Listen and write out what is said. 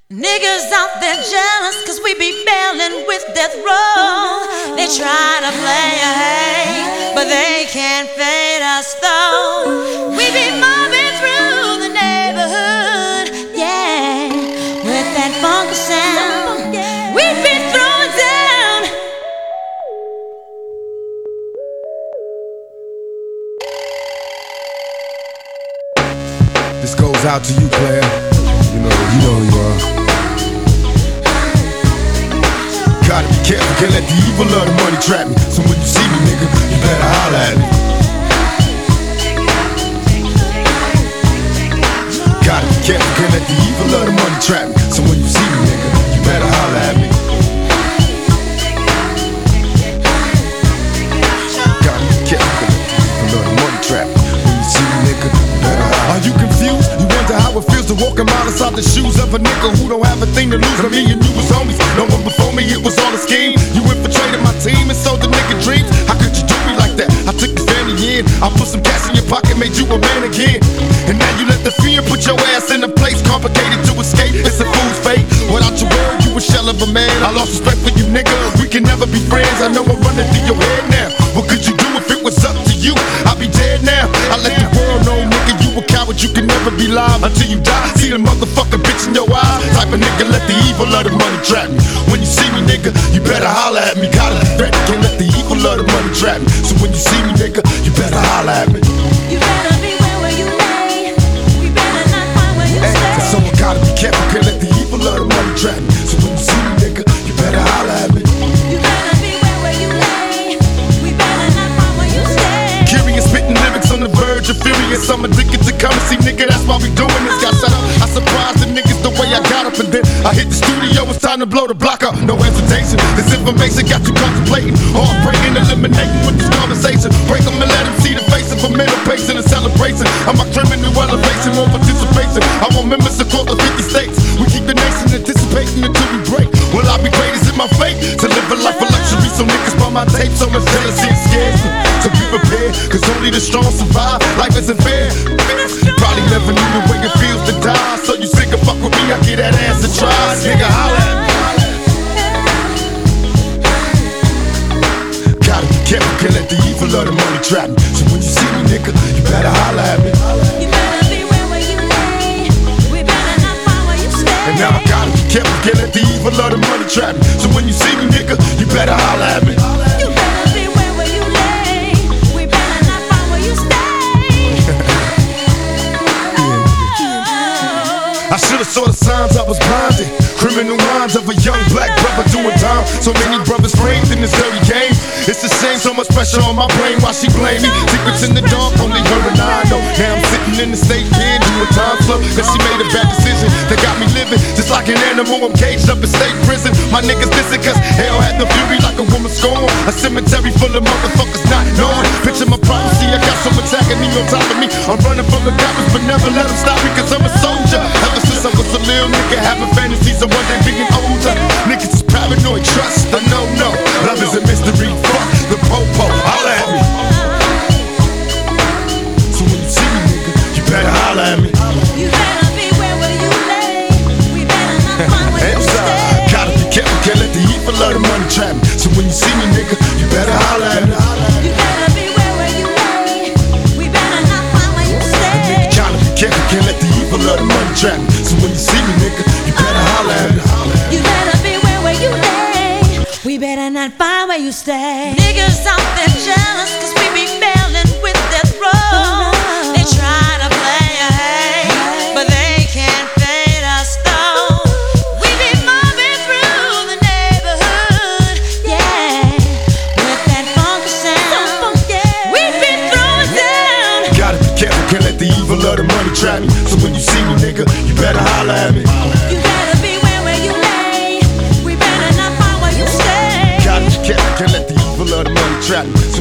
Niggas out there jealous cause we be bailing with death row. They try to play a hate, but they can't fade us though. We be mobbing through the neighborhood, yeah, with that funky sound. We be throwing down. This goes out to you, player. You know who you are. Gotta be careful, can't let the evil of the money trap me. So when you see me, nigga, you better holler at me. Gotta be careful, can't let the evil of the money trap me. So when you see me, nigga, you better holler at me. Gotta be careful, can't let the evil of the money trap me. When you see me, nigga, you better holler at me. Are you confused? You wonder how it feels to walk a mile inside the shoes of a nigga who don't have a thing to lose? But me and you was homies. No one before me, it was all a scheme. You infiltrated my team and sold the nigga dreams. How could you do me like that? I took your family in. I put some cash in your pocket, made you a man again. And now you let the fear put your ass in a place complicated to escape. It's a fool's fate. Without your word, you a shell of a man. I lost respect for you, nigga. We can never be friends. I know I'm running through your head now. What could you do if it was up to you? I'd be dead now. I let the world know, nigga, you a coward. You can never be live until you die. See the motherfucking bitch in your eyes. Type of nigga, let the evil of the money trap me. When you see me, nigga, you better holler at me. Gotta be threatened, can't let the evil of the money trap me. So when you see me, nigga, you better holler at me. You better beware where you lay. We better not find where you stay. So I gotta be careful, can't let the evil of the money trap me. So when you see me, nigga, you better holler at me. You better beware where you lay. We better not find where you stay. Curious, spitting lyrics on the verge of furious. I'm addicted to currency, nigga, that's why we doing this. Got shut up, I surprised the niggas the way I got up. And then I hit the studio, it's time to blow the block up. No hesitation, this information got you contemplating. Heartbreaking, eliminating with this conversation. Break them and let them see the face of a middle pacing and celebration. I'm a criminal elevation, more participation. I want members across the 50 states. We keep the nation anticipating until we break. Will I be great? Is it my fate to live a life of luxury? So niggas buy my tape, so much jealousy and scares me. So be prepared, cause only the strong survive. Life isn't fair. Probably never knew the way it feels to die. So you sick of fuck with me, I get that ass to try. Nigga, holla at me. Gotta be careful, can't let the evil of the money trap me. So when you see me, nigga, you better holla at me. You better beware where you lay. We better not find where you stay. And now I gotta be careful, can't let the evil of the money trap me. So when you see me, nigga, you better holla at me. You better beware where you lay. We better not find where you stay. I should've saw the signs, I was blinded. Criminal minds of a young black brother doing time. So many brothers framed in this dirty game. It's a shame, so much pressure on my brain. Why she blame me? Secrets in the dark, only her and I know. Now I'm sitting in the state pen doing time slow. Cause she made a bad decision that got me living just like an animal. I'm caged up in state prison. My niggas listen cause hell had no fury like a woman scorn. A cemetery full of motherfuckers not knowing. Picture my privacy, I got so much agony on top of me. I'm running from the coppers but never let them stop me cause I'm a soldier. Ever since I was a little nigga having fantasies of one day being older. Niggas is paranoid, trust the no-no. Love is a mystery, fuck the po-po, holla at me. So when you see me, nigga, you better holla at me. You better beware where you lay. We better not find where you stay. Gotta be careful, can't let the evil of the money trap me. So when you see me, nigga, you better holla at me. You better beware where you lay. We better not find where you stay. Gotta be careful, can't let the evil of the money trap me. So when you see me, nigga, you better holla at me. You better beware where you lay. We better not find where you stay. Niggas out there jealous cause we be bailing with death row. They try to play a hate, but they can't fade us though. We be mobbing through the neighborhood, yeah, with that funky sound. We be throwing down. Gotta be careful, can't let the evil of the money trap me. So when you see me, nigga, you better holla at me. You better beware where you lay. We better not find where you stay. Gotta be careful, can't let the evil of the money trap me. So